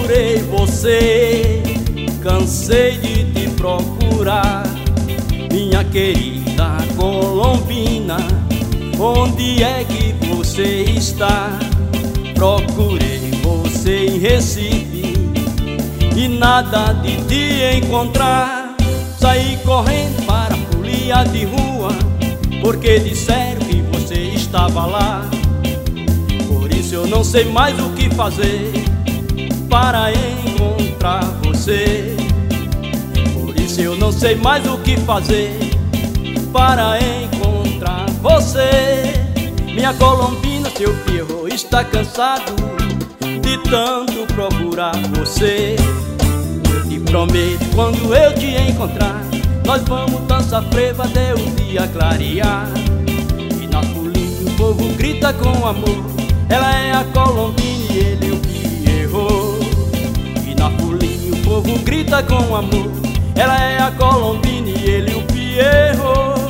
procurei você, cansei de te procurar, minha querida Colombina, onde é que você está? Procurei você em Recife e nada de te encontrar. Saí correndo para a folia de rua, porque disseram que você estava lá. Por isso eu não sei mais o que fazer para encontrar você. Por isso eu não sei mais o que fazer para encontrar você. Minha Colombina, seu Pierrot está cansado de tanto procurar você. Eu te prometo, quando eu te encontrar, nós vamos dançar frevo até o dia clarear. E na folia o povo grita com amor, ela é a Colombina e ele o Pierrot. E na folia o povo grita com amor, ela é a Colombina e ele o Pierrot.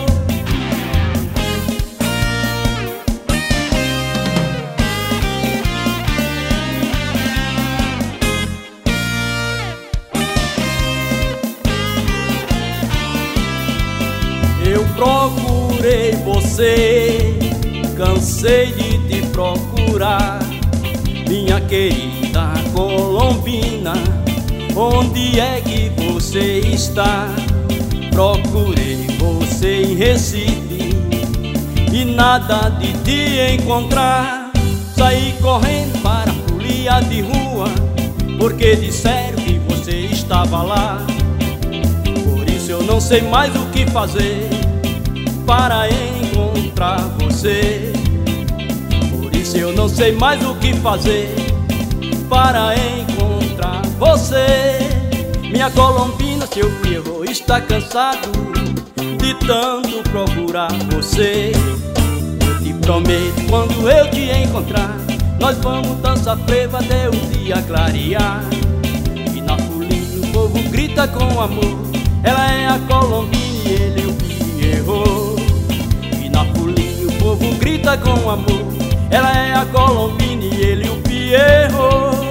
Eu procurei você, cansei de te procurar, minha querida Colombina, onde é que você está? Procurei você em Recife e nada de te encontrar. Saí correndo para a folia de rua, porque disseram que você estava lá. Por isso eu não sei mais o que fazer para encontrar você. Por isso eu não sei mais o que fazer para encontrar você. Minha Colombina, seu Pierrot está cansado de tanto procurar você. Eu te prometo, quando eu te encontrar, nós vamos dançar frevo até o dia clarear. E na folia o povo grita com amor, ela é a Colombina e ele o Pierrot. E na folia o povo grita com amor, ela é a Colombina e ele o Pierrot.